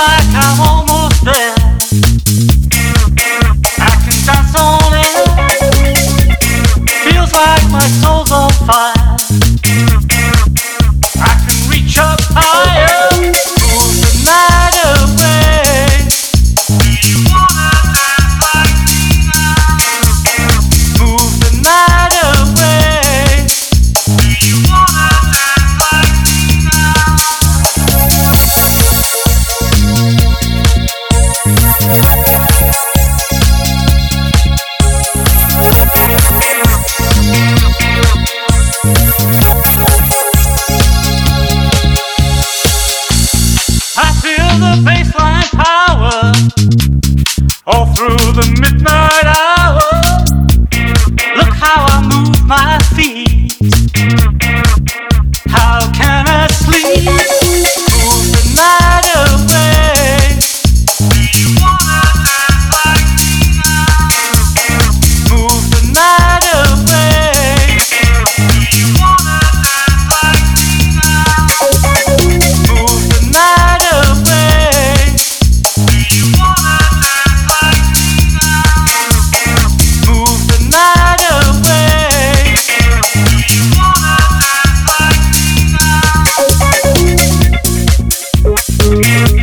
like I'm almost there. I can dance on it. Feels like my soul's on fire. I can reach up higher, move the night away. Do you wanna dance like me now? Move the night away. Do you wanna dance like me now? I feel the baseline power all through the midnight hour. Look how I move my feet. How can I sleep? Move the night away. Do you wanna dance like me now? Move the night away. Do you wanna dance like me now? Move the night away. Do you wanna dance like me now? Move the night away. Do you wanna dance like me now?